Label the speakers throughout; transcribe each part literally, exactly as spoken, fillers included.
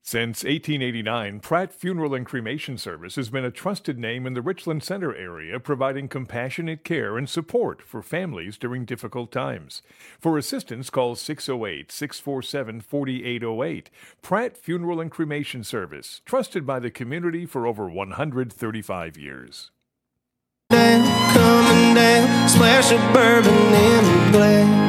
Speaker 1: Since eighteen eighty-nine, Pratt Funeral and Cremation Service has been a trusted name in the Richland Center area, providing compassionate care and support for families during difficult times. For assistance, call six oh eight, six four seven, four eight oh eight. Pratt Funeral and Cremation Service, trusted by the community for over one hundred thirty-five years.
Speaker 2: Down, coming down, splash of bourbon in the glass.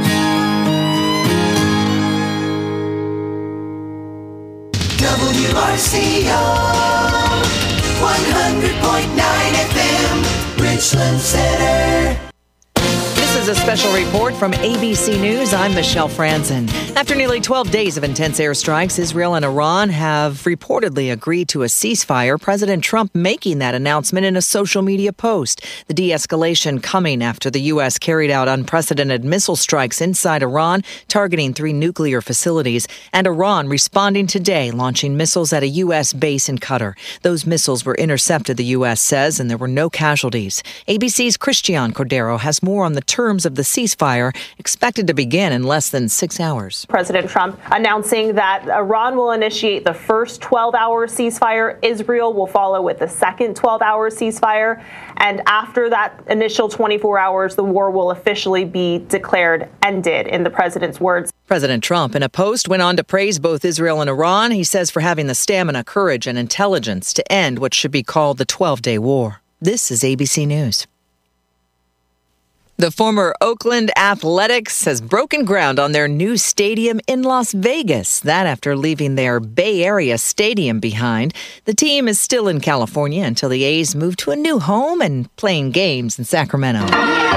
Speaker 3: W R C O one hundred point nine F M, Richland Center.
Speaker 4: This is a special report from A B C News. I'm Michelle Franzen. After nearly twelve days of intense airstrikes, Israel and Iran have reportedly agreed to a ceasefire, President Trump making that announcement in a social media post. The de-escalation coming after the U S carried out unprecedented missile strikes inside Iran, targeting three nuclear facilities, and Iran responding today, launching missiles at a U S base in Qatar. Those missiles were intercepted, the U S says, and there were no casualties. A B C's Christian Cordero has more on the terms of the ceasefire, expected to begin in less than six hours.
Speaker 5: President Trump announcing that Iran will initiate the first twelve-hour ceasefire. Israel will follow with the second twelve-hour ceasefire. And after that initial twenty-four hours, the war will officially be declared ended, in the president's words.
Speaker 4: President Trump, in a post, went on to praise both Israel and Iran, he says, for having the stamina, courage, and intelligence to end what should be called the twelve-day war. This is A B C News. The former Oakland Athletics has broken ground on their new stadium in Las Vegas. That after leaving their Bay Area stadium behind. The team is still in California until the A's move to a new home and playing games in Sacramento.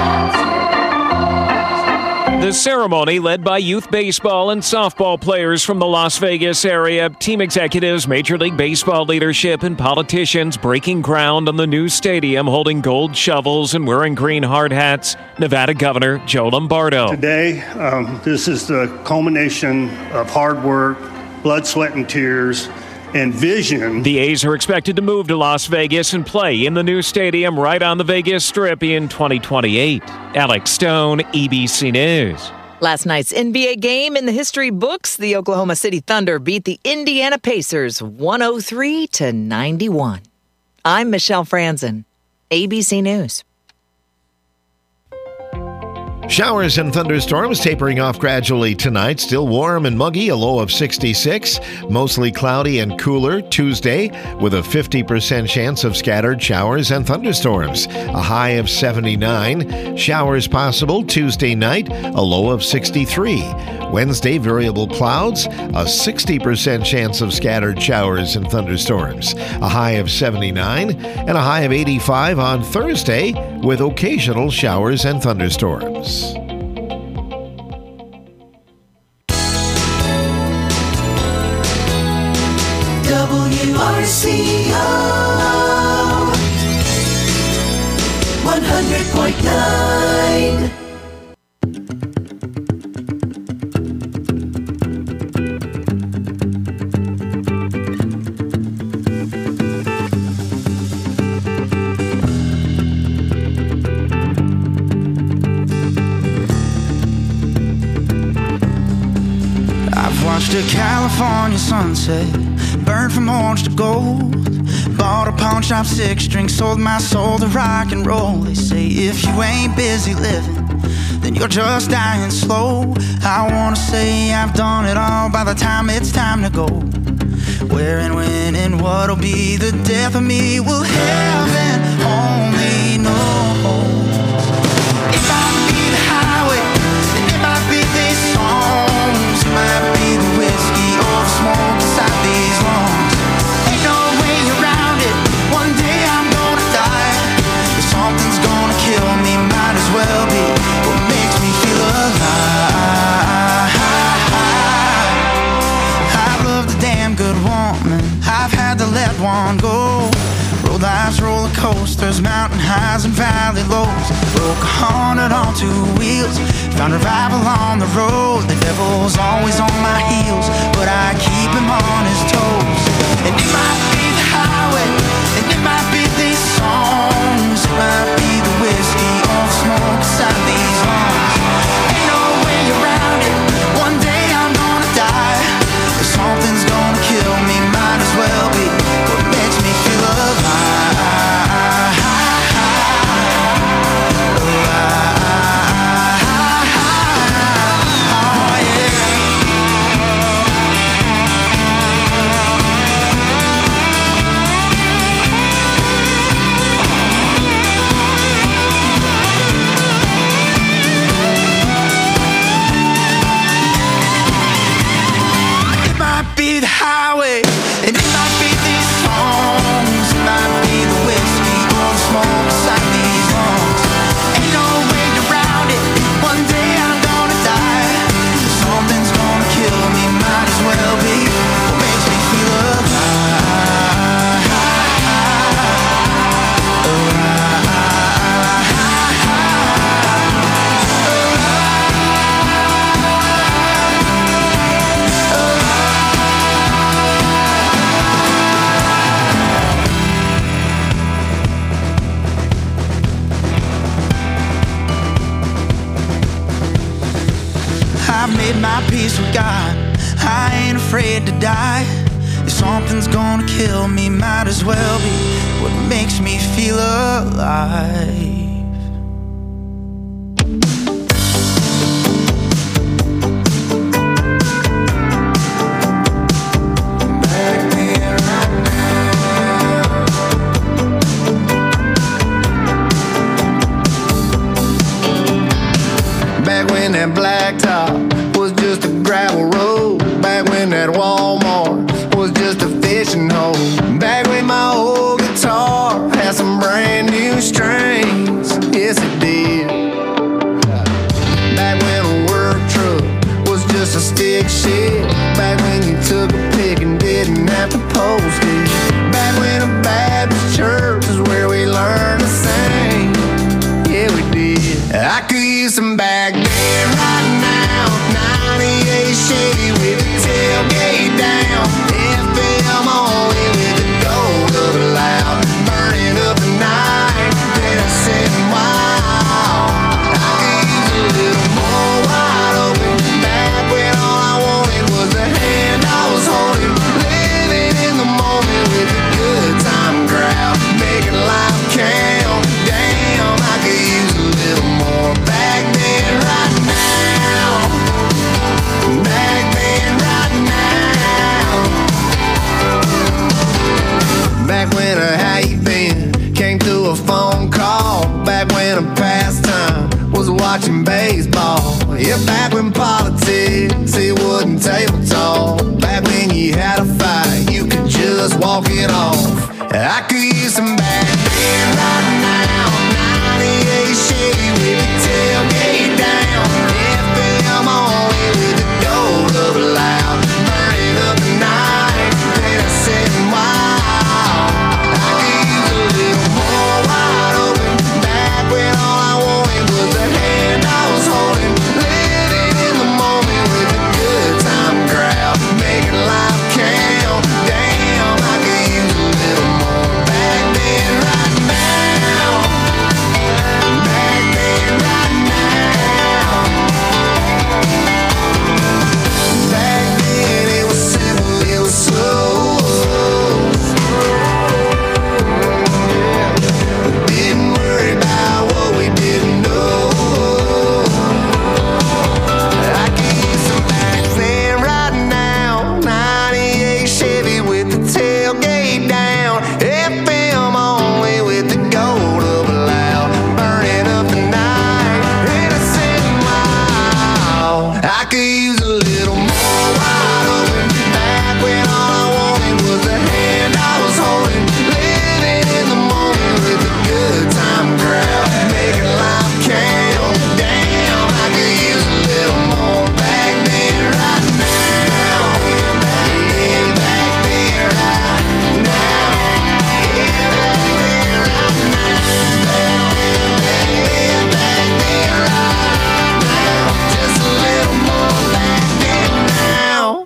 Speaker 6: The ceremony led by youth baseball and softball players from the Las Vegas area, team executives, Major League Baseball leadership, and politicians breaking ground on the new stadium, holding gold shovels and wearing green hard hats. Nevada Governor Joe Lombardo.
Speaker 7: Today, um, this is the culmination of hard work, blood, sweat, and tears, and vision.
Speaker 6: The A's are expected to move to Las Vegas and play in the new stadium right on the Vegas Strip in twenty twenty-eight. Alex Stone, A B C News.
Speaker 4: Last night's N B A game in the history books, the Oklahoma City Thunder beat the Indiana Pacers one oh three to ninety-one. I'm Michelle Franzen, A B C News.
Speaker 8: Showers and thunderstorms tapering off gradually tonight. Still warm and muggy, a low of sixty-six. Mostly cloudy and cooler Tuesday with a fifty percent chance of scattered showers and thunderstorms. A high of seventy-nine. Showers possible Tuesday night, a low of sixty-three. Wednesday, variable clouds, a sixty percent chance of scattered showers and thunderstorms. A high of seventy-nine and a high of eighty-five on Thursday with occasional showers and thunderstorms.
Speaker 3: W R C O one hundred point nine.
Speaker 2: Watched a California sunset, burned from orange to gold. Bought a pawn shop six string, sold my soul to rock and roll. They say if you ain't busy living, then you're just dying slow. I wanna say I've done it all by the time it's time to go. Where and when and what'll be the death of me will heaven only know. It might be the highway, and it might be these songs, it might be the whiskey or the smoke inside these lungs. Ain't no way around it, one day I'm gonna die. If something's gonna kill me, might as well be what makes me feel alive. I've loved a damn good woman, I've had to let one go. Rode life's roller coasters, mountain highs and valley lows. Broke a hundred on two wheels, found revival on the road. The devil's always on my heels, but I keep him on his toes. And it might be the highway, and it might be these songs, it might be the whiskey or the smoke inside these lungs. Ain't no way around it, one day I'm gonna die. If something's gonna kill me, highway. And it might be these songs, it might be the whiskey or the smoke beside these lungs. Ain't no way around it. One day I'm gonna die. Something's gonna kill me, might as well be what makes me feel alive. I've made my peace with God. I ain't afraid to die. If something's gonna kill me, might as well be what makes me feel alive.
Speaker 9: Back when that blacktop was just a gravel road. Back when that Walmart was just a fishing hole. Back when my old guitar had some brand new strings. Yes, it did. Back when a work truck was just a stick shift. Back when you took a pic and didn't have to post it. Back when a Baptist church is where we learned to sing. Yeah, we did. I could use some back then right now. ninety-eight Chevy with the tailgate down. F M only with the gold of it loud. Burning up the night, then I said, wow. I could use a little more wide open. Back when all I wanted was the hand I was holding. Living in the moment with a good time crowd. Making life count. Damn, I could use a little more back then right now. Back then right now. Back when a how you been came through a phone call. Back when a pastime was watching baseball. Yeah, back when politics, it wasn't table talk. Back when you had a fight, you could just walk it off. I could use some back then right now. ninety-eight Chevy with the tailgate down. F M only with the gold of it loud. Burning up the night, then I said, wow. I could use a little more wide open. Back when all I wanted was the hand I was holding. Living in the moment with a good time crowd. Making life count. Damn, I could use a little more back then right now. Back then right now. Back then it was simple, it was slow. Didn't worry about what we didn't know. I could use some back then right now. ninety-eight Chevy with the tailgate down. F M only with the gold of it loud. Burning up the night. And I said, wow. I could use a little more wide open. Back when all I wanted was the hand I was holding. Living in the moment with a good time crowd. Making life count. Damn, I could use a little more back then right now. Yeah, back then right now. Yeah, back then right now. Back then, back then right now. Just a little more back then now.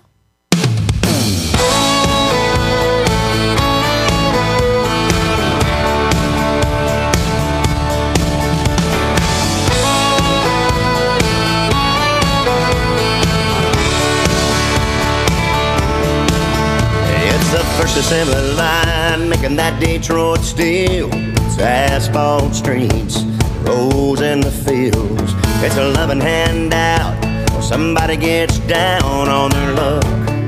Speaker 10: It's the first assembly line making that Detroit steel. It's asphalt streets, roads in the fields. It's a loving handout when somebody gets down on their luck.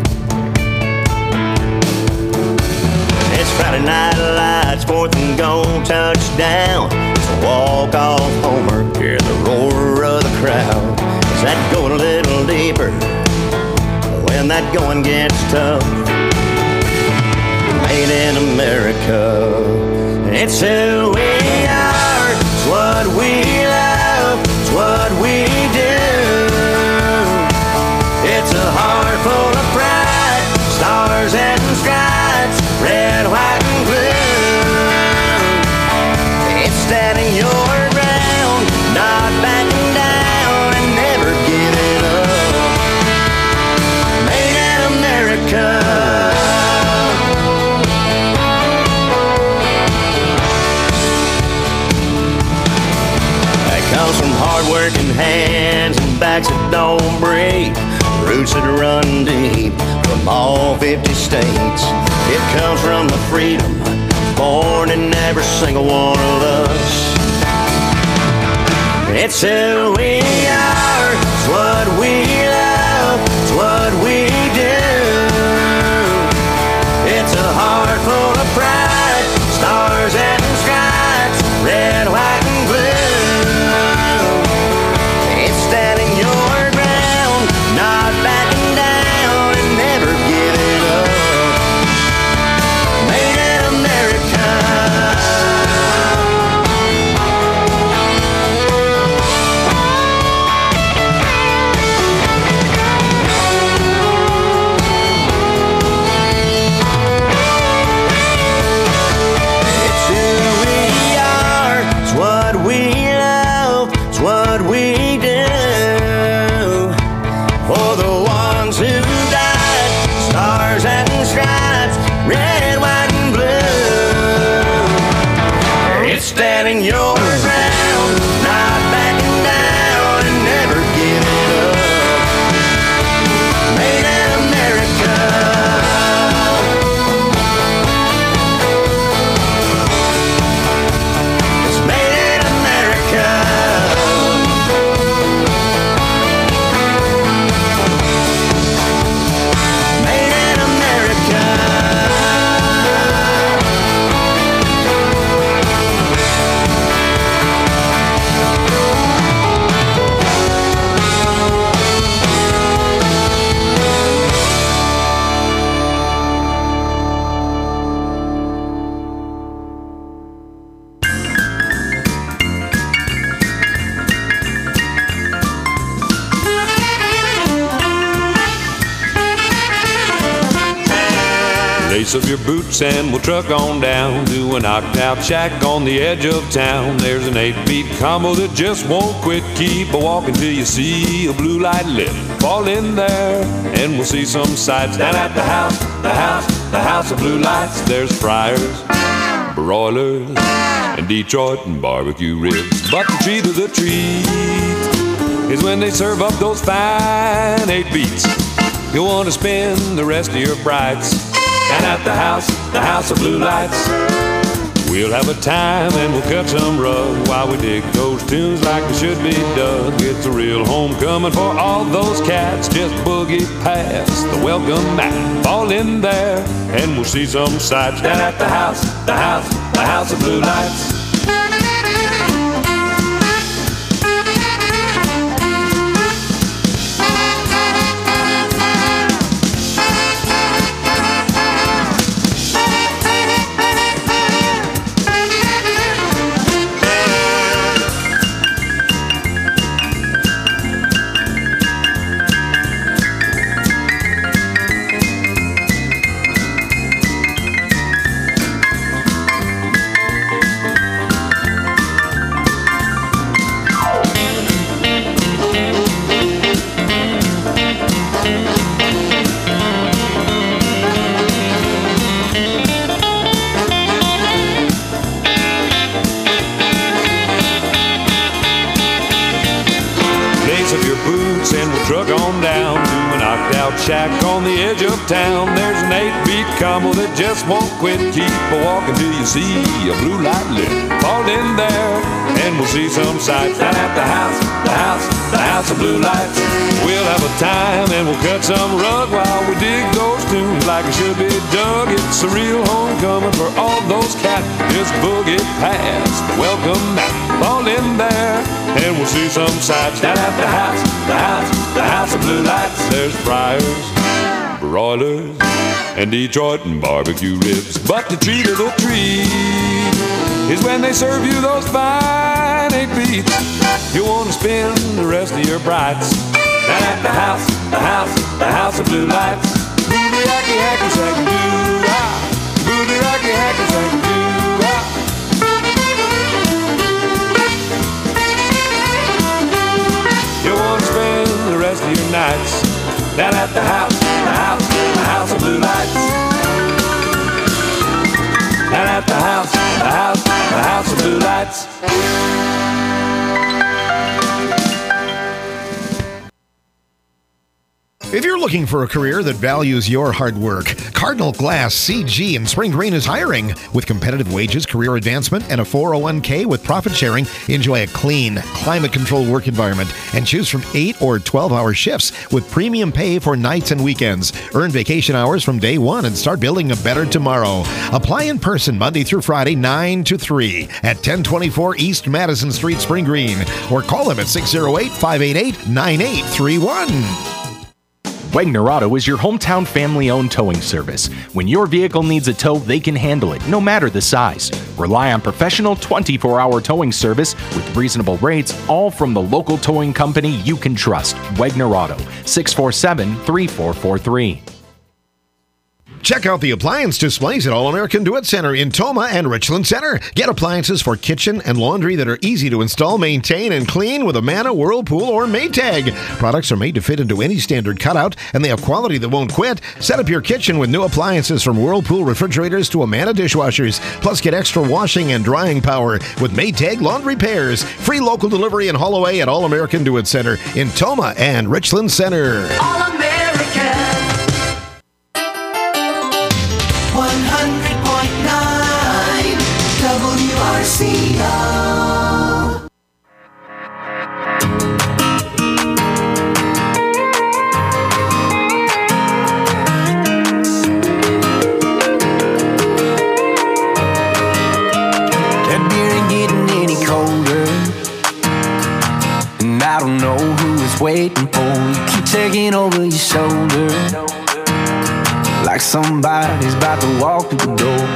Speaker 10: It's Friday night lights, fourth and goal, touchdown. It's a walk-off homer, hear the roar of the crowd. Is that going a little deeper when that going gets tough? made in America. It's who we are, it's what we love, it's what we do. It's a heart full of pride, stars and stripes, red, white, and blue. It's standing your ground, not backing down, and never giving up. Made in America. Comes from hard-working hands and backs that don't break, roots that run deep from all fifty states. It comes from the freedom born in every single one of us. It's who we are, it's what we love, it's what we do. It's a heart full of pride, stars and stripes, red, white, and blue. Standing your ground, not backing down, and never giving up. Made in America. It's who we are, it's what we love, it's what we do. For the ones who died, stars and stripes, red, white, and blue. It's standing your ground, not backing down, and never giving up. Made in America. It's made in America.
Speaker 11: Lace up your boots and we'll truck on down to a knocked out shack on the edge of town. There's an eight-beat combo that just won't quit. Keep a walking till you see a blue light lit. Fall in there and we'll see some sights down at the house, the house, the house of blue lights. There's fryers, broilers, and Detroit and barbecue ribs. But the treat of the treat is when they serve up those fine eight beats. You'll want to spend the rest of your brights down at the house, the house of blue lights. We'll have a time and we'll cut some rug while we dig those tunes like they should be dug. It's a real homecoming for all those cats. Just boogie past the welcome mat. Fall in there and we'll see some sights down at the house, the house, the house of blue lights. Truck on down to a knocked out shack on the edge of town. There's an eight-beat combo that just won't quit. Keep a walking till you see a blue light lit. Fall in there and we'll see some sights down at the house, the house, the house of blue lights. We'll have a time and we'll cut some rug while we dig those tunes like it should be dug. It's a real homecoming for all those cats. Just boogie past the welcome mat. Fall in there and we'll see some sights down at the house, the house, the house of blue lights. There's fryers, broilers, and Detroit and barbecue ribs. But the treat of the treat is when they serve you those fine eight beats. You want to spend the rest of your brights down at the house, the house, the house of blue lights. Booty rocky hacky sack doo ah, booty rocky hacky sack doo ah. You want to spend the rest of your nights down at the house, the house, the house of blue lights. Down at the house, the house, the house of blue lights.
Speaker 8: If you're looking for a career that values your hard work, Cardinal Glass C G in Spring Green is hiring. With competitive wages, career advancement, and a four oh one k with profit sharing, enjoy a clean, climate-controlled work environment and choose from eight or twelve-hour shifts with premium pay for nights and weekends. Earn vacation hours from day one and start building a better tomorrow. Apply in person Monday through Friday, nine to three at ten twenty-four East Madison Street, Spring Green, or call them at six oh eight, five eight eight, nine eight three one.
Speaker 12: Wegner Auto is your hometown family-owned towing service. When your vehicle needs a tow, they can handle it, no matter the size. Rely on professional twenty-four hour towing service with reasonable rates, all from the local towing company you can trust. Wegner Auto, six four seven, three four four three.
Speaker 8: Check out the appliance displays at All American Do-It Center in Tomah and Richland Center. Get appliances for kitchen and laundry that are easy to install, maintain, and clean with Amana, Whirlpool, or Maytag. Products are made to fit into any standard cutout, and they have quality that won't quit. Set up your kitchen with new appliances from Whirlpool refrigerators to Amana dishwashers. Plus, get extra washing and drying power with Maytag laundry pairs. Free local delivery in Holloway at All American Do-It Center in Tomah and Richland Center.
Speaker 3: All American. one hundred point nine W R C O.
Speaker 9: That beer ain't getting any colder, and I don't know who it's waiting for. You keep taking over your shoulder like somebody's about to walk through the door.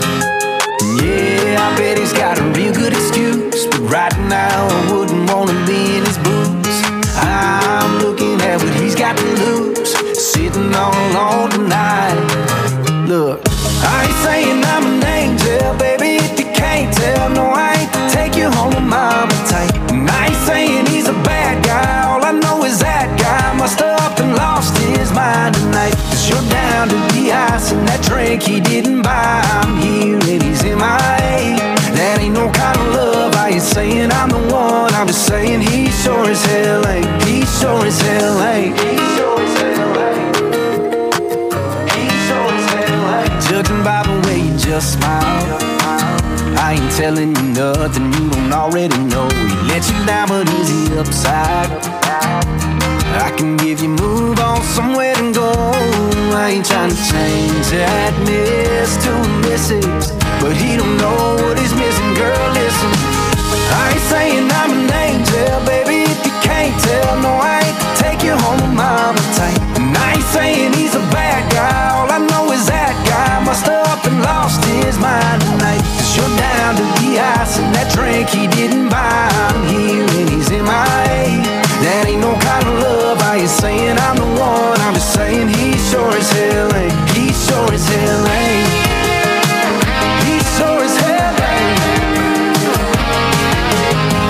Speaker 9: Yeah, I bet he's got a real good excuse, but right now I wouldn't wanna be in his boots. I'm looking at what he's got to lose, sitting all alone tonight. Look, I ain't saying I'm an angel, baby, if you can't tell. No, I ain't to take you home to mama tight. And I ain't saying he's a bad guy, all I know is that guy must have up and lost his mind tonight. Cause you're down to the ice and that drink he didn't buy. I'm here and he's in my A. That ain't no kind of love, I ain't saying I'm the one, I'm just saying he sure as hell ain't. He sure as hell ain't. He sure as hell ain't. He sure as hell ain't. Judging by the way you just smile, I ain't telling you nothing you don't already know. He let you down, but is he upside? I can give you move on somewhere to go. I ain't trying to change that miss to a missus, but he don't know what he's missing. Girl, listen, I ain't saying I'm an angel, baby, if you can't tell. No, I ain't to take you home with mama tight. And I ain't saying he's a bad guy, all I know is that guy must have up and lost his mind tonight. Cause you're down to the ice and that drink he didn't buy. I'm here and he's in my A. That ain't no kind of love, I ain't saying I'm the one, I'm just saying he sure as hell ain't. He sure as hell ain't. He sure as hell ain't.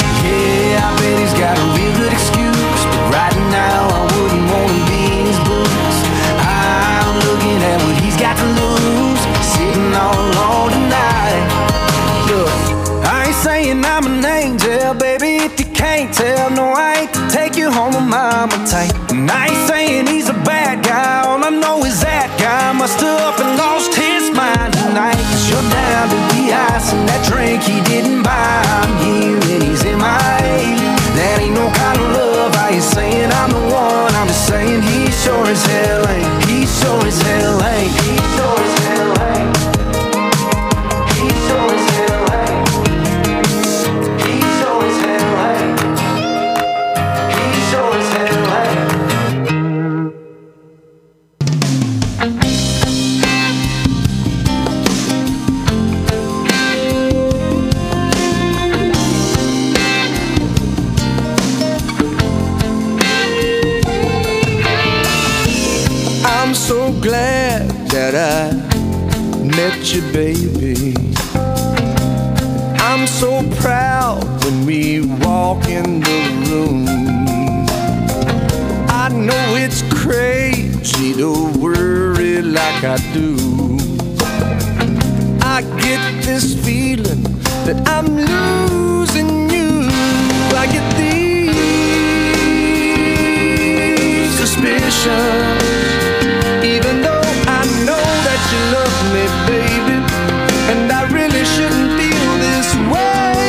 Speaker 9: met you, baby. I'm so proud when we walk in the room. I know it's crazy to worry like I do. I get this feeling that I'm losing you. I get these suspicions, even though I know that you love me, baby, and I really shouldn't feel this way.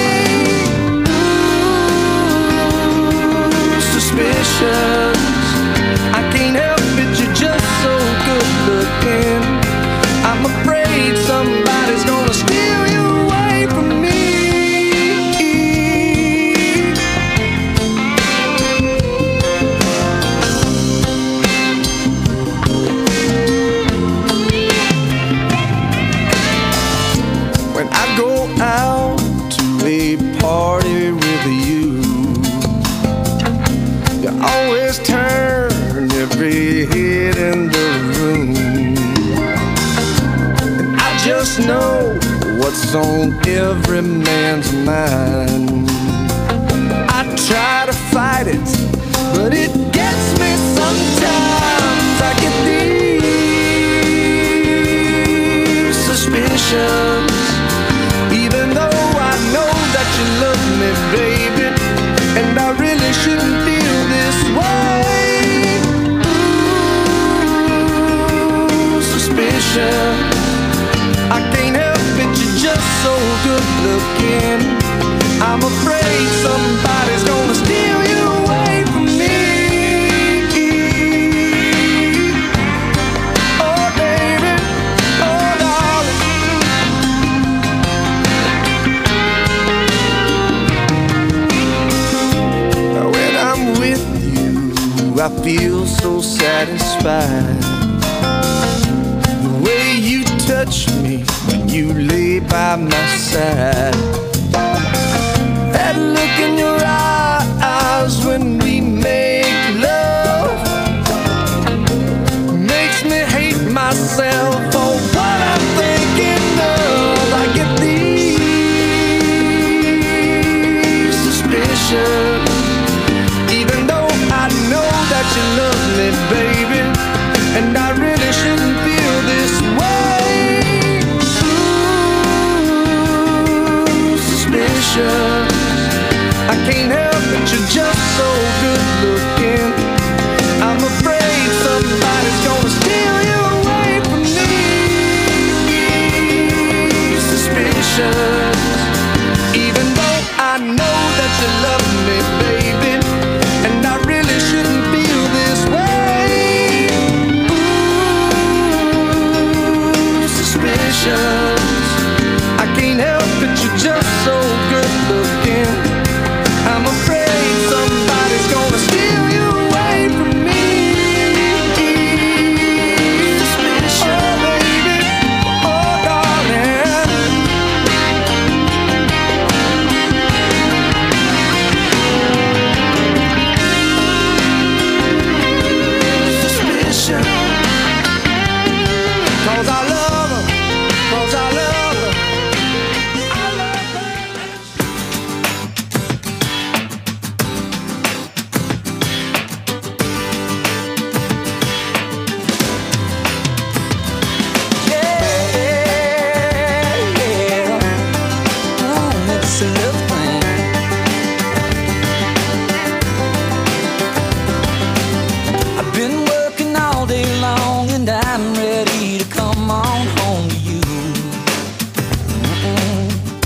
Speaker 9: Ooh, suspicions, I can't help it, you're just so good looking. I'm afraid somebody's gonna steal you away from me. When I go out to a party with you, you always turn every head in the room. And I just know what's on every man's mind. I try to fight it, but it gets me sometimes. I get these suspicions, even though I know that you love me, baby, and I really shouldn't feel this way. Ooh, suspicion, I can't help it, you're just so good looking. I'm afraid somebody's gonna steal you away from me. Oh, baby, oh, darling. When I'm with you, I feel so satisfied. The way you touch me when you lay by my side, that look in your eyes when we make love makes me hate myself for what I'm thinking of. I get these suspicions, even though I know that you love me, baby, and I really shouldn't feel this way. Ooh, suspicion, I can't help it, you're just so good looking. I'm afraid somebody's gonna steal you away from me. Suspicions, even though I know that you love me, baby, and I really shouldn't feel this way. Ooh, suspicions, I can't help it, you're just so good looking. I'm afraid somebody's gonna steal you away from me. Suspicion, oh, baby, oh, darling. Suspicion, 'cause I love her, 'cause I love her. I love her.
Speaker 13: I've been working all day long and I'm ready to come on home to you. Mm-mm.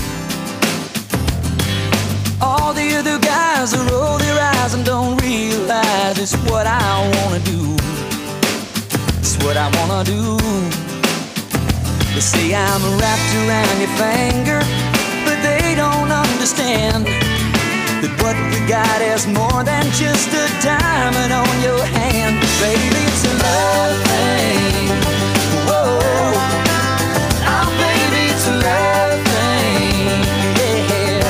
Speaker 13: All the other guys that roll their eyes and don't realize it's what I wanna do. It's what I wanna do. They say I'm wrapped around your finger, but they don't understand that what we got is more than just a diamond on your hand. Baby, it's a love thing. Whoa, oh baby, it's a love thing. Yeah.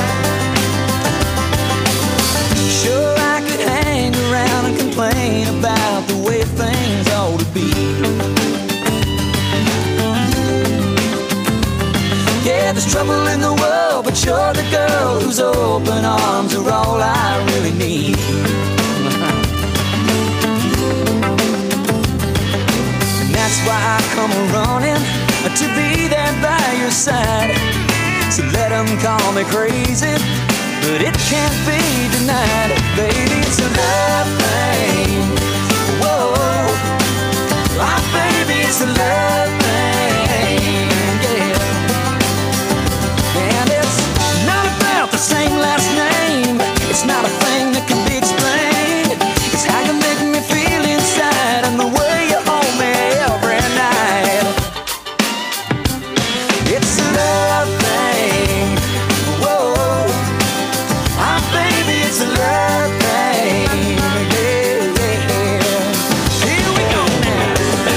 Speaker 13: Sure, I could hang around and complain about the way things ought to be. There's trouble in the world, but you're the girl whose open arms are all I really need. And that's why I come running to be there by your side. So let them call me crazy, but it can't be denied. Baby, it's a love thing. Whoa, oh, baby, it's a love thing. Yeah. And it's not about the same last name. It's not a thing that can be explained. It's how you make me feel inside and the way you hold me every night. It's a love thing. Whoa, ah, baby, it's a love thing. Yeah, yeah. Here we go now.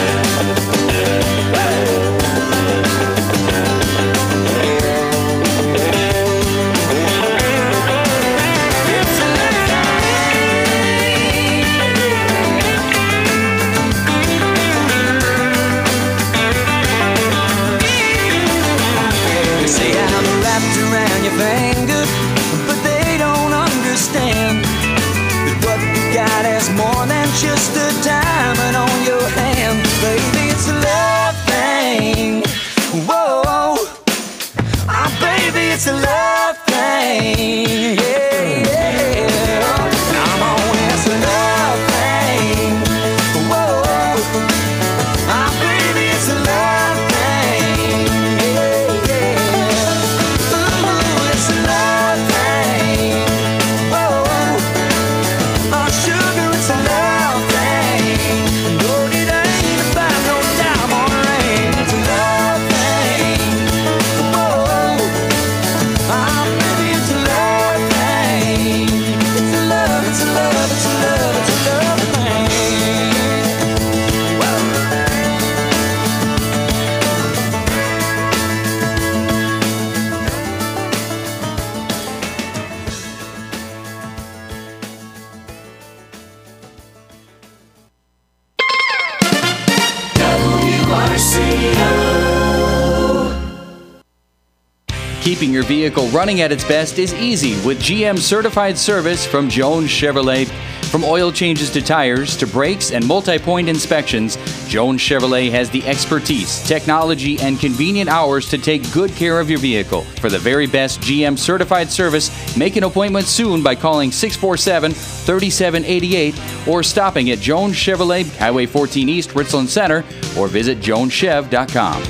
Speaker 13: It's a love thing. They say I'm wrapped around your finger, but they don't understand that what you got is more than just a diamond on your hand. Baby, it's a love thing. Whoa, ah, baby, it's a love thing. Yeah, yeah. Come on, it's a love thing. Whoa, ah, baby, it's a love thing. Yeah, yeah. Ooh, it's a love thing. Whoa, oh, sugar, it's a love thing. No, it ain't about no diamond ring. It's a love thing. Whoa, ah, baby, it's a love thing. It's a love, it's a love, it's a love, it's a love thing. Whoa.
Speaker 3: W R C O.
Speaker 14: Keeping your vehicle running at its best is easy with G M certified service from Jones Chevrolet. From oil changes to tires to brakes and multi-point inspections, Jones Chevrolet has the expertise, technology, and convenient hours to take good care of your vehicle. For the very best G M certified service, make an appointment soon by calling six four seven, three seven eight eight or stopping at Jones Chevrolet, Highway fourteen East, Richland Center, or visit jones chev dot com.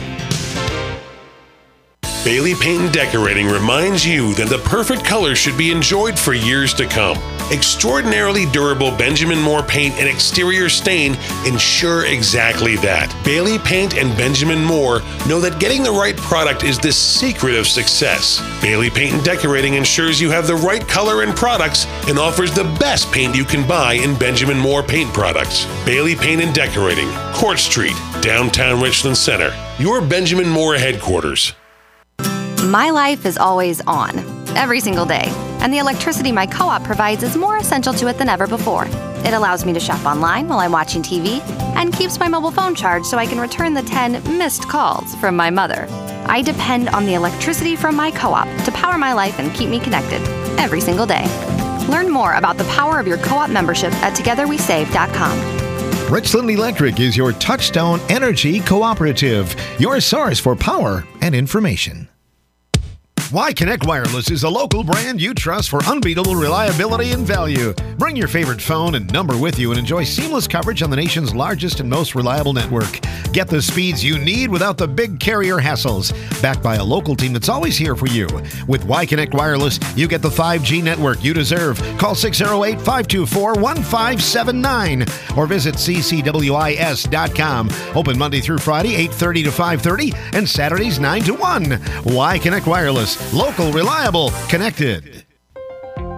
Speaker 15: Bailey Paint and Decorating reminds you that the perfect color should be enjoyed for years to come. Extraordinarily durable Benjamin Moore paint and exterior stain ensure exactly that. Bailey Paint and Benjamin Moore know that getting the right product is the secret of success. Bailey Paint and Decorating ensures you have the right color and products and offers the best paint you can buy in Benjamin Moore paint products. Bailey Paint and Decorating, Court Street, downtown Richland Center. Your Benjamin Moore headquarters.
Speaker 16: My life is always on, every single day, and the electricity my co-op provides is more essential to it than ever before. It allows me to shop online while I'm watching T V and keeps my mobile phone charged so I can return the ten missed calls from my mother. I depend on the electricity from my co-op to power my life and keep me connected every single day. Learn more about the power of your co-op membership at together we save dot com.
Speaker 8: Richland Electric is your touchstone energy cooperative, your source for power and information. Y-Connect Wireless is a local brand you trust for unbeatable reliability and value. Bring your favorite phone and number with you and enjoy seamless coverage on the nation's largest and most reliable network. Get the speeds you need without the big carrier hassles. Backed by a local team that's always here for you. With Y-Connect Wireless, you get the five G network you deserve. Call six oh eight, five two four, one five seven nine or visit c c w i s dot com. Open Monday through Friday, eight thirty to five thirty and Saturdays, nine to one. Y-Connect Wireless. Local, reliable, connected.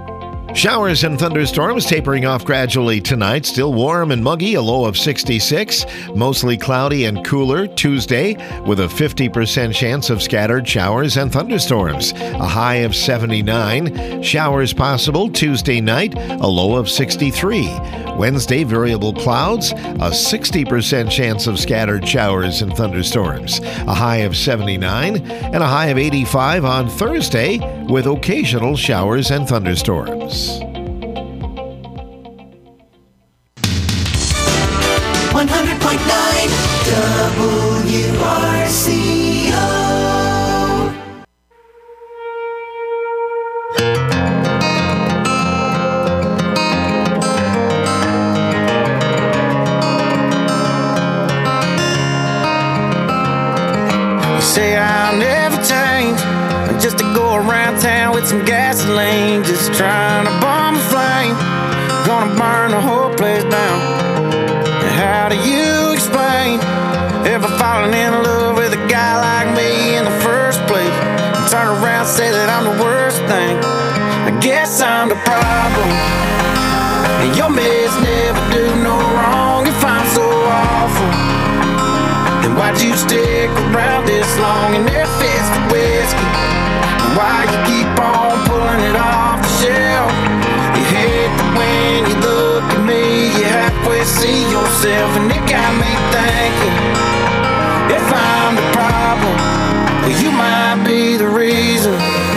Speaker 8: Showers and thunderstorms tapering off gradually tonight. Still warm and muggy, a low of sixty-six. Mostly cloudy and cooler Tuesday with a fifty percent chance of scattered showers and thunderstorms. A high of seventy-nine. Showers possible Tuesday night, a low of sixty-three. Wednesday, variable clouds, a sixty percent chance of scattered showers and thunderstorms. A high of seventy-nine and a high of eighty-five on Thursday with occasional showers and thunderstorms.
Speaker 3: one hundred point nine W R C O.
Speaker 9: You say I'll never change, just to go around town with some gasoline, just trying to bomb a flame, gonna burn the whole place down. And how do you explain ever falling in love with a guy like me in the first place, and turn around and say that I'm the worst thing? I guess I'm the problem, and your mess never do no wrong. If I'm so awful, then why'd you stick around this long and never fix the whiskey? Why you keep on pulling it off the shelf? You hate that when you look at me, you halfway see yourself, and it got me thinking, if I'm the problem, well, you might be the reason.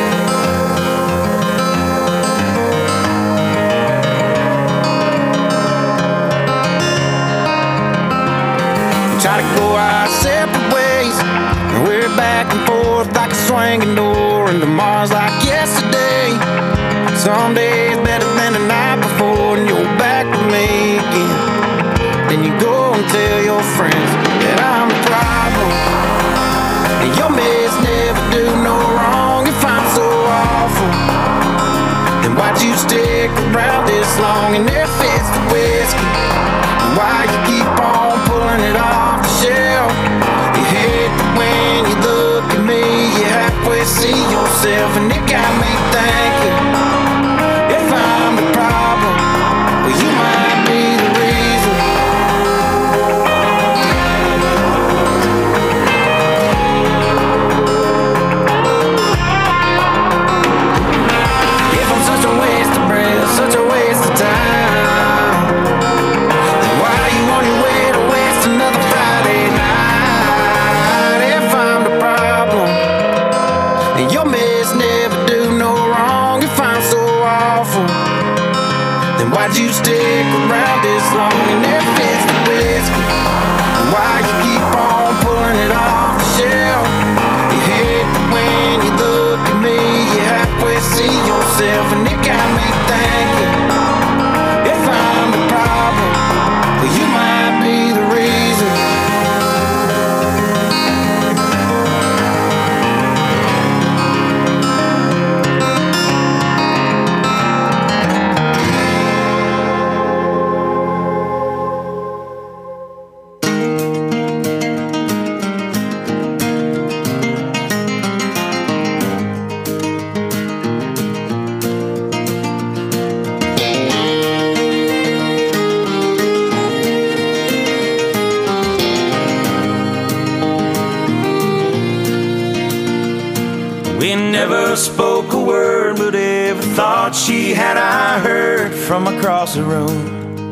Speaker 9: We try to go our separate ways, and we're back and forth like a swinging door, and tomorrow's like yesterday. Some days better than the night before, and you're back with me again. Then you go and tell your friends that I'm the problem, and your mess never do no wrong. If I'm so awful, then why'd you stick around this long and never fix the whiskey? And why you keep on pulling it off the shelf? You hate that when you look at me, you halfway see yourself, and it got me thinking, if I'm the problem, well, you might be the reason. If I'm such a waste of breath, such a waste of time, then why are you on your way to waste another Friday night? If I'm the problem, and your mess never do no wrong. If I'm so awful, then why'd you stick around this long and never fix the whiskey? And why you keep on pulling it off the shelf? You hate that when you look at me, you halfway see yourself, and it got me thinking, if I'm the problem, well, you might be the reason. We never spoke a word, but every thought she had I heard from across the room.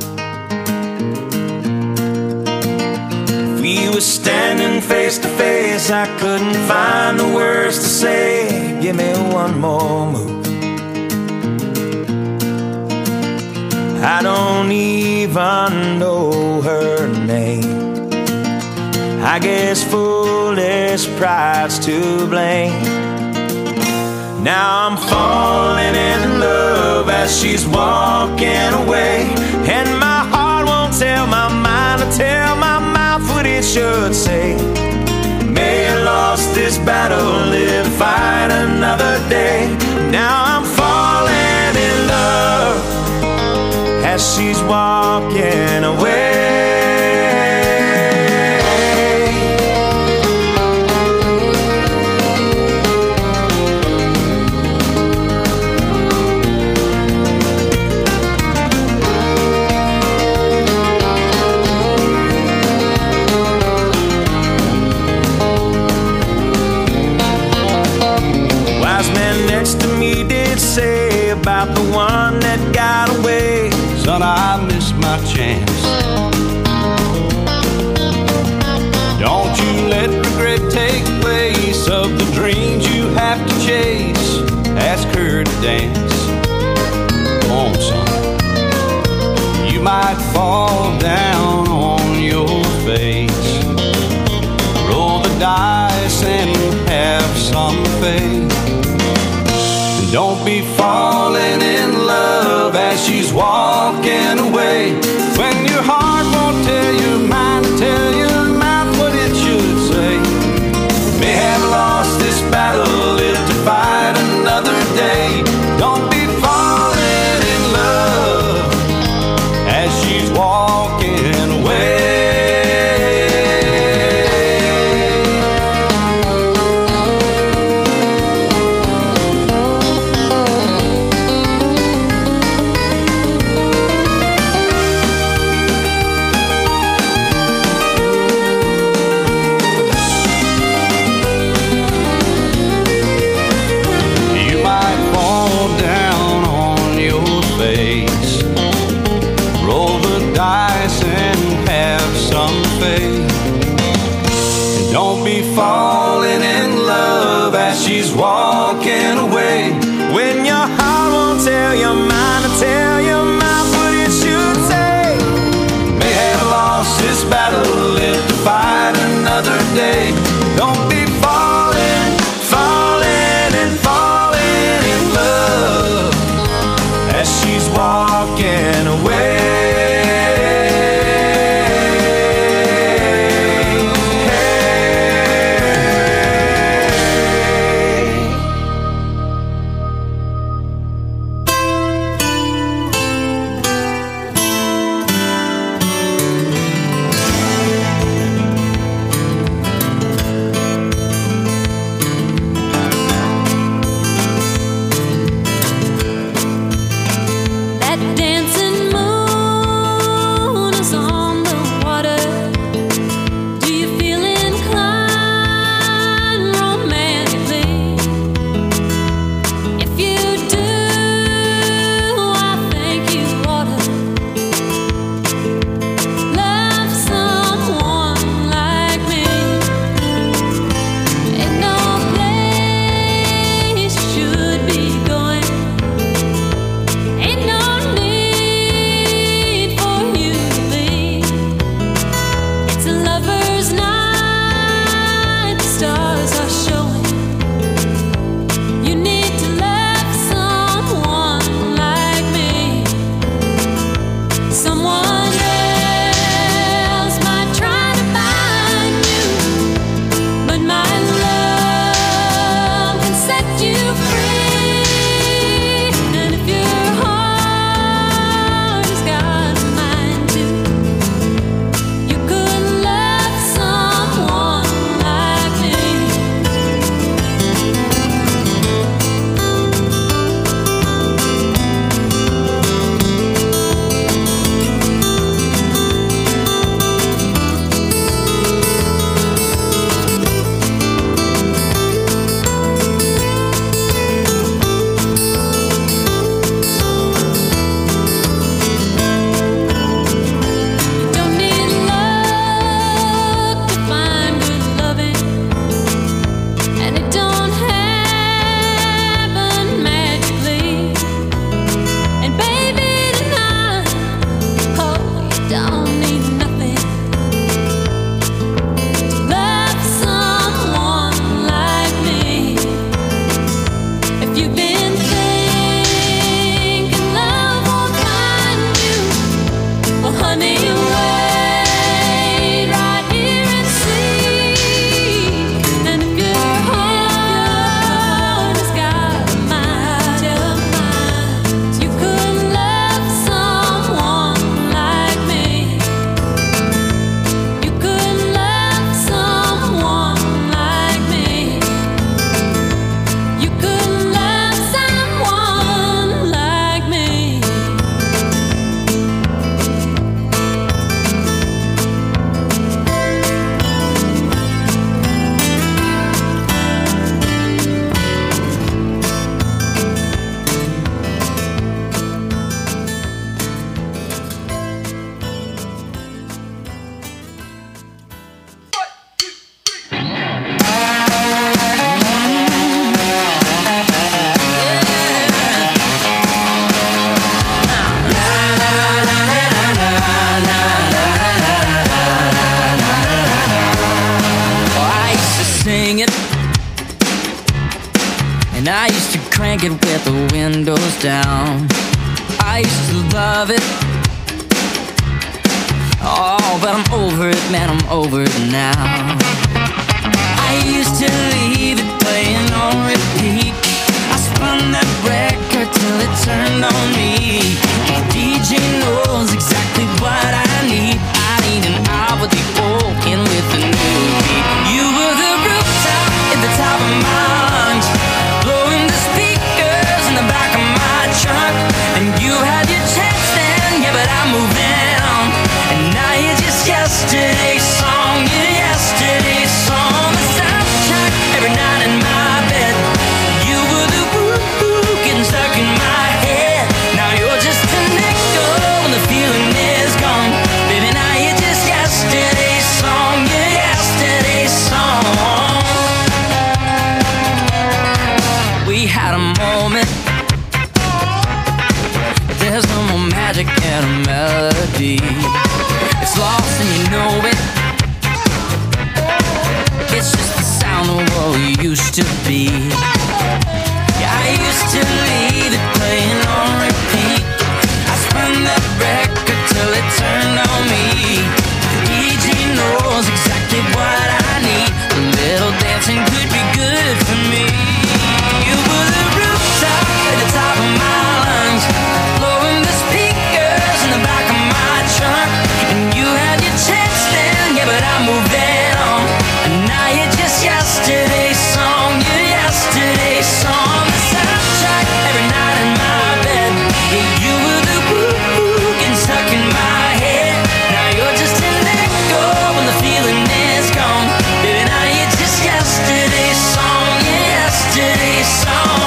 Speaker 9: If we were standing face to face, I couldn't find the words to say. Give me one more move. I don't even know her name. I guess foolish pride's to blame. Now I'm falling in love as she's walking away, and my heart won't tell my mind to tell my mouth what it should say. May have lost this battle, live, fight another day. Now I'm falling in love as she's walking away.
Speaker 17: chase of the dreams you have to chase. Ask her to dance. Come on, son. You might fall down on your face. Roll the dice and have some faith. Don't be falling in love as she's walking away. When your heart won't tell your mind to tell your mouth what it should say. May have lost this battle, live to fight another day. Don't be falling in love as she's walking away. Falling in love as she's walking away. When your heart won't tell your mind to tell your mouth what it should say. May have lost this battle, live to fight another day. Don't be falling, falling and falling in love as she's walking away.
Speaker 13: And I used to crank it with the windows down. I used to love it. Oh, but I'm over it, man, I'm over it now. I used to leave it playing on repeat. I spun that record till it turned on me. The D J knows exactly what I need. I need an hour with the old in with the new beat. You were the rooftop at the top of my lungs, blowing the speakers in the back of my trunk. And you had your chance then, yeah, but I moved on. And now you're just yesterday's song, you're yesterday's song. The soundtrack every night in my bed. You were the woo-woo getting stuck in my head. Now you're just an echo when the feeling is gone. Baby, now you're just yesterday's song, you're yesterday's song. We had a moment. There's no more magic in a melody. It's lost and you know it. It's just the sound of what we used to be. Yeah, I used to leave it playing on repeat. I spun that record till it turned on me. The D J knows exactly what I need. A little dancing could be good for me. You were the rooftop at the top of my lungs, blowing the speakers in the back of my trunk. And you had your chance then, yeah, but I moved it on. And now you're just yesterday's song, you're yesterday's song. The soundtrack every night in my bed. Yeah, you were the woo-woo getting stuck in my head. Now you're just an echo when the feeling is gone. Baby, now you're just yesterday's song, you're yesterday's song.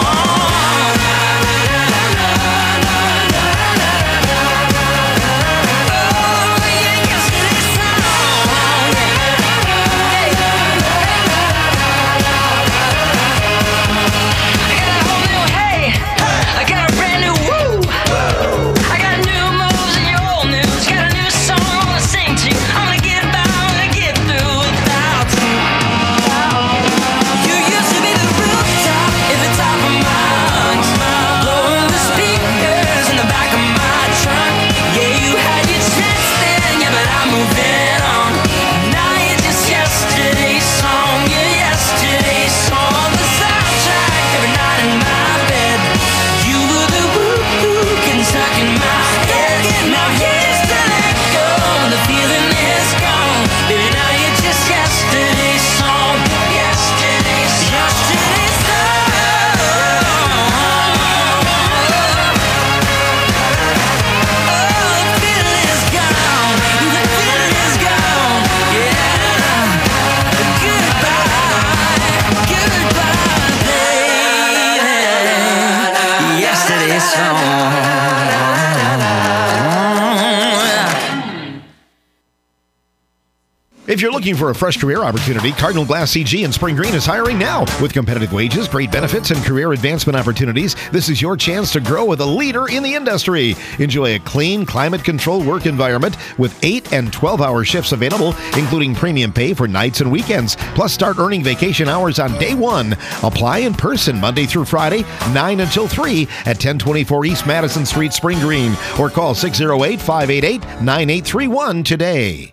Speaker 8: If you're looking for a fresh career opportunity, Cardinal Glass C G in Spring Green is hiring now. With competitive wages, great benefits, and career advancement opportunities, this is your chance to grow with a leader in the industry. Enjoy a clean, climate-controlled work environment with eight and twelve-hour shifts available, including premium pay for nights and weekends. Plus, start earning vacation hours on day one. Apply in person Monday through Friday, nine until three at ten twenty-four East Madison Street, Spring Green, or call six oh eight, five eight eight, nine eight three one today.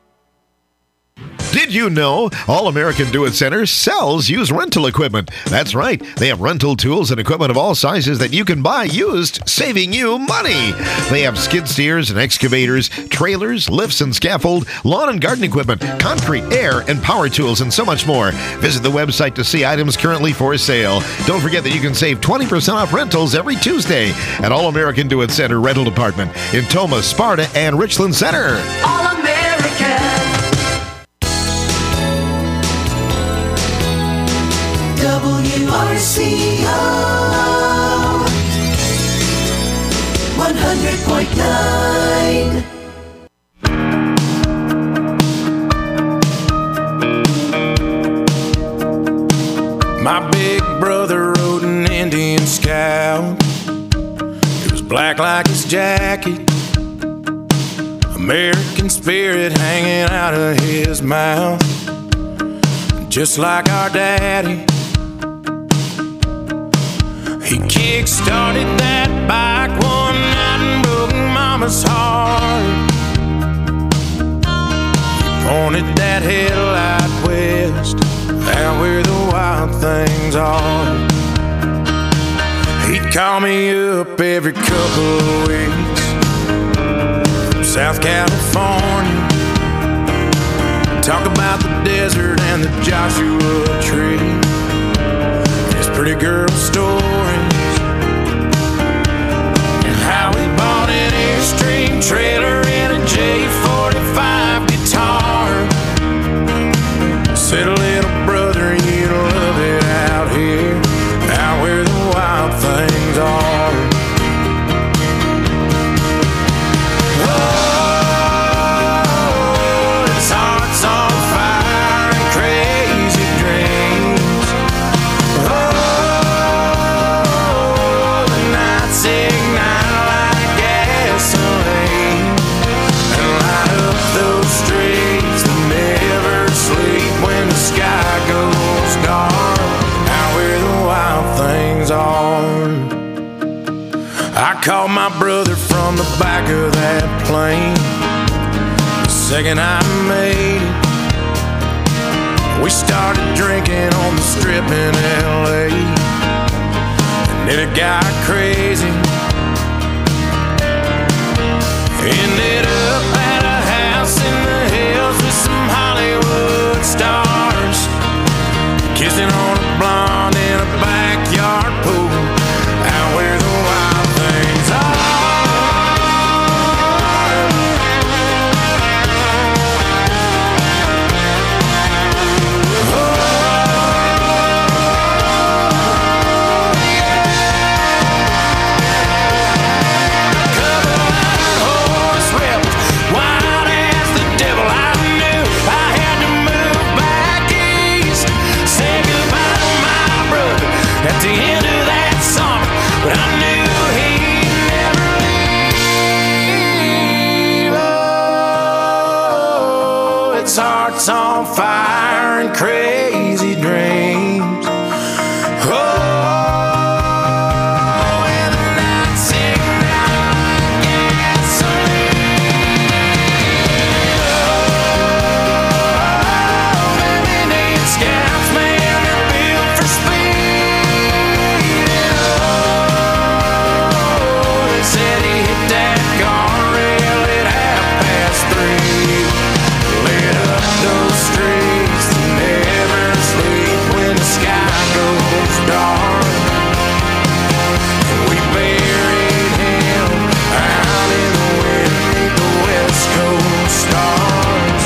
Speaker 8: Did you know All American Do-It Center sells used rental equipment? That's right. They have rental tools and equipment of all sizes that you can buy used, saving you money. They have skid steers and excavators, trailers, lifts and scaffold, lawn and garden equipment, concrete, air, and power tools, and so much more. Visit the website to see items currently for sale. Don't forget that you can save twenty percent off rentals every Tuesday at All American Do-It Center Rental Department in Tomah, Sparta, and Richland Center.
Speaker 3: All American. W R C O one hundred point nine.
Speaker 17: My big brother rode an Indian Scout. It was black like his jacket, American spirit hanging out of his mouth, just like our daddy.
Speaker 18: Kick-started that bike one night and broke Mama's heart. He pointed that headlight west, out where the wild things are. He'd call me up every couple of weeks from South California, talk about the desert and the Joshua Tree, his pretty girl stories, and how he bought an Airstream trailer and a J forty-five guitar. Said, little brother, you love it out here, out where the wild things are. Oh, it's hearts on fire and crazy dreams. Oh, the nights ignite like gasoline and light up those streets that never sleep when the sky goes dark, out where the wild things are. I called my brother from the back of that plane the second I made it. We started drinking on the strip in L A, and then it got crazy. Ended up at a house in the hills with some Hollywood stars, kissing on a blonde in a backyard pool, out where the wild things are. At the end of that summer, but I knew he'd never leave. Oh, it's hearts on fire and crazy dreams. Oh, and the nights ignite like gasoline. Oh, baby, need scouts, man, they're built for speed. Said he hit that guardrail at half past three. Lit up those streets that never sleep when the sky goes dark. And we buried him out in the wind beneath the West Coast stars,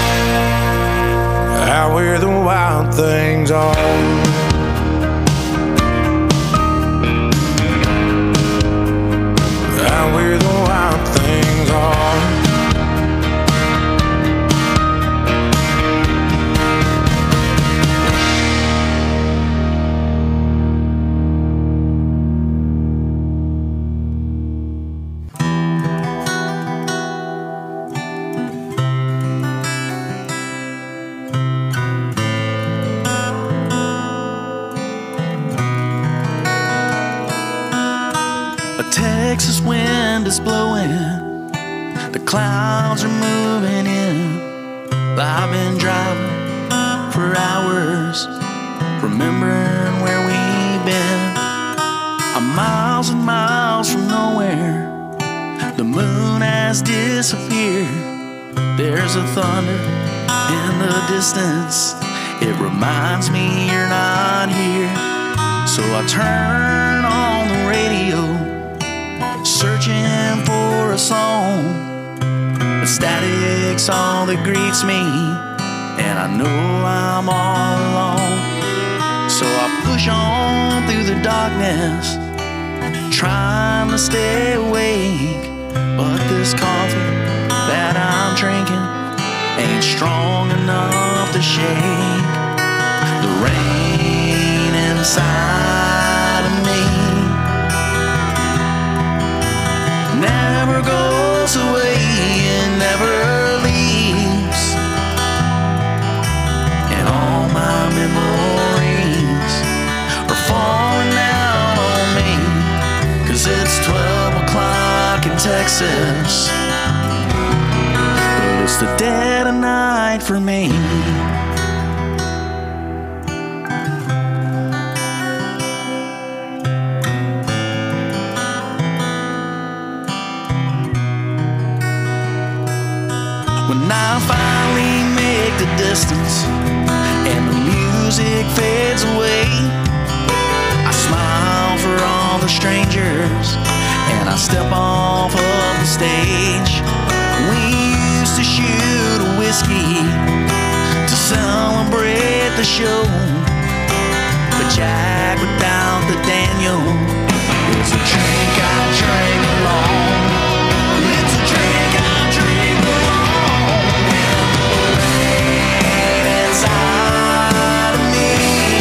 Speaker 18: out where the wild things are. Where the wild things are.
Speaker 2: Texas wind is blowing, the clouds are moving in. I've been driving for hours, remembering where we've been. I'm miles and miles from nowhere, the moon has disappeared. There's a thunder in the distance, it reminds me you're not here. So I turn on the radio, searching for a song, but static's all that greets me, and I know I'm all alone. So I push on through the darkness, trying to stay awake, but this coffee that I'm drinking ain't strong enough to shake the rain inside of me. Never goes away and never leaves, and all my memories are falling down on me. Texas, but it's the dead of night for me. When I finally make the distance and the music fades away, I smile for all the strangers and I step off of the stage. We used to shoot a whiskey to celebrate the show, but Jack without the Daniel is a drink I drink alone. It's a drink I drink alone. Rain inside of me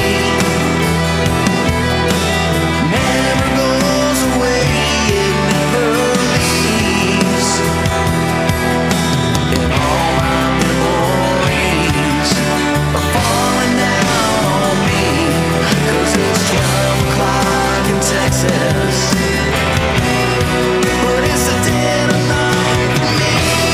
Speaker 2: never goes away. It never leaves. And all my memories are falling down on me, 'cause it's twelve o'clock in Texas, but it's the dead of night for me.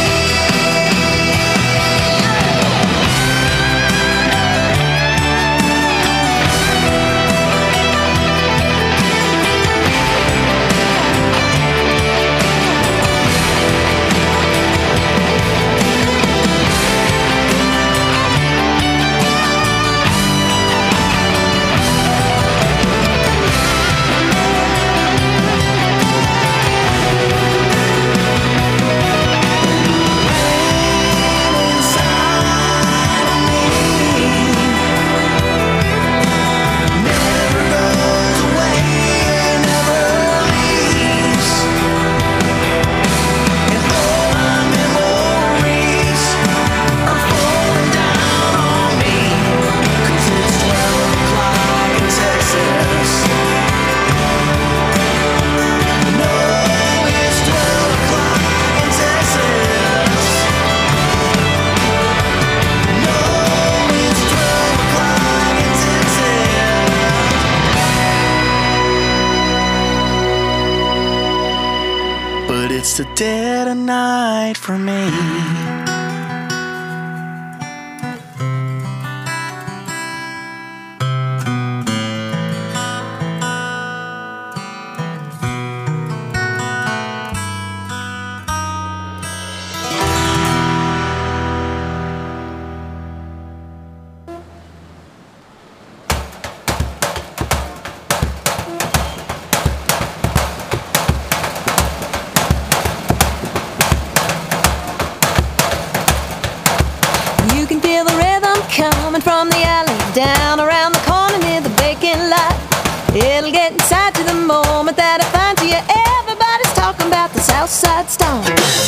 Speaker 2: But it's the dead of night for me.
Speaker 19: You can feel the rhythm coming from the alley, down around the corner near the vacant lot. It'll get inside to the moment that it finds you. Everybody's talking about the Southside Storm.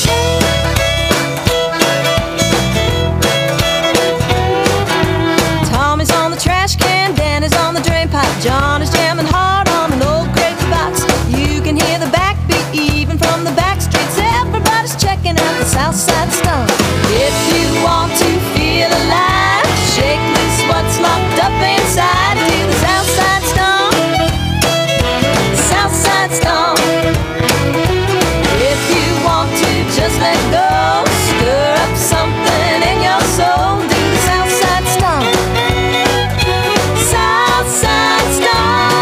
Speaker 19: Tommy's on the trash can, Danny's on the drain pipe, John is jamming hard on an old great box. You can hear the backbeat even from the back streets. Everybody's checking out the Southside Storm. If you want to feel alive, shake loose what's locked up inside. Do the Southside Storm, Southside Storm. If you want to just let go, stir up something in your soul. Do the Southside Storm, Southside Storm.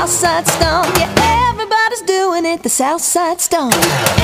Speaker 19: Southside Stomp. Yeah, everybody's doing it, the Southside Stomp.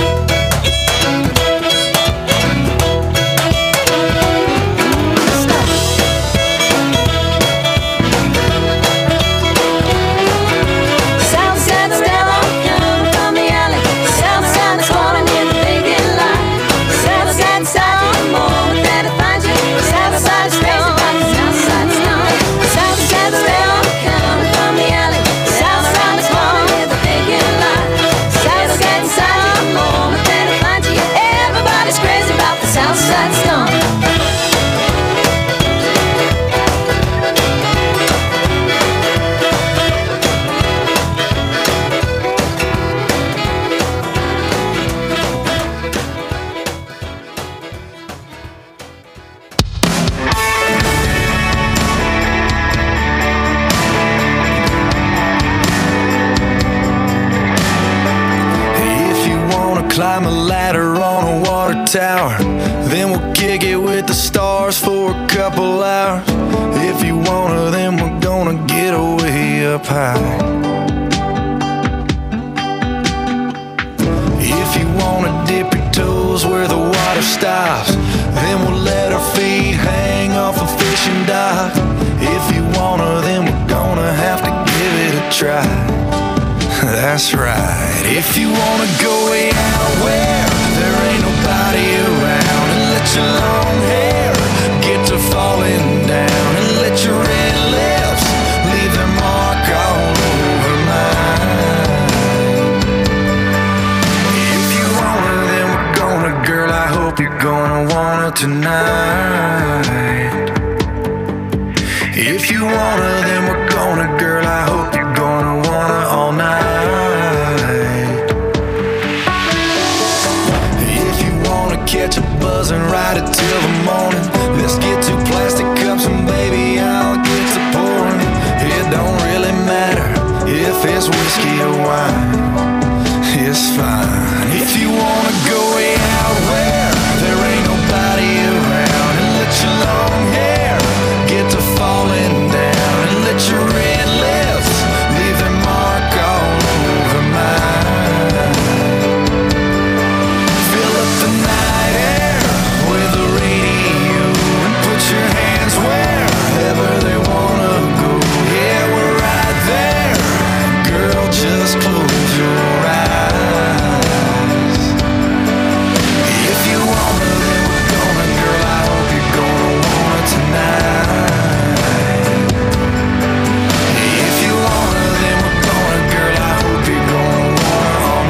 Speaker 18: Climb a ladder on a water tower, then we'll kick it with the stars for a couple hours. If you wanna, then we're gonna get way up high. If you wanna dip your toes where the water stops, then we'll let our feet hang off a fishing dock. If you wanna, then we're gonna have to give it a try. That's right. If you wanna go way out where there ain't nobody around, and let your long hair get to falling down, and let your red lips leave their mark all over mine. If you wanna, then we're gonna, girl, I hope you're gonna wanna tonight. If you wanna, then we're gonna, girl, I hope you're gonna wanna all night. Catch a buzz and ride it till the morning. Let's get two plastic cups and baby, I'll get to pouring. It don't really matter if it's whiskey or wine, it's fine. If you wanna go way out where there ain't nobody around, and let your long hair get to falling down, and let your red lips leave their mark all over mine. Fill up the night your hands wherever they wanna go. Yeah, we're right there. Girl, just close your eyes. If you wanna, then we're gonna, girl, I hope you're gonna wanna tonight. If you wanna, then we're gonna, girl, I hope you're gonna wanna all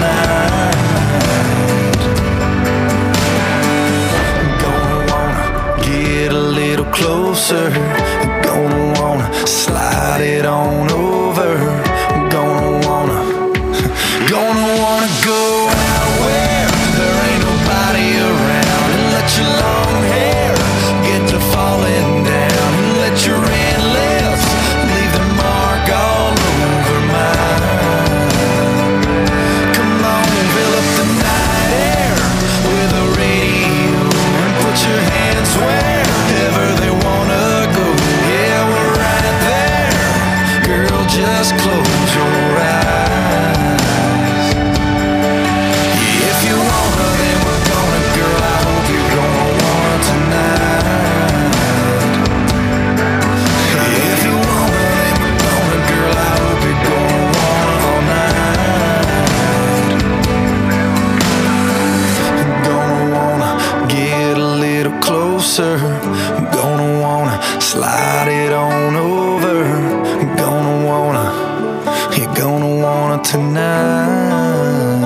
Speaker 18: night. Gonna wanna get a little closer, gonna wanna slide it on over, gonna wanna, gonna wanna go out where there ain't nobody around, and let your long hair get to falling down, and let your red lips leave the mark all over mine. Come on, fill up the night air with a radio, and put your hands wherever they wanna go. Yeah, we're right there. Girl, just close your eyes. If you wanna, then we're gonna, girl, I hope you're gonna wanna tonight. If you wanna, then we're gonna, girl, I hope you're gonna wanna all night. Gonna wanna get a little closer, gonna wanna slide it on over, gonna wanna, you're gonna wanna tonight.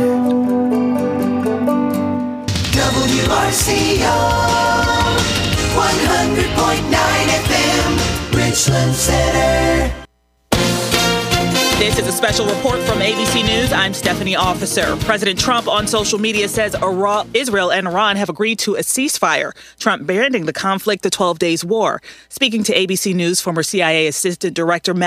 Speaker 3: W R C O one hundred point nine F M, Richland Center.
Speaker 20: This is a special report from A B C News. I'm Stephanie Officer. President Trump on social media says Israel and Iran have agreed to a ceasefire. Trump branding the conflict the twelve days war. Speaking to A B C News, former C I A Assistant Director Matt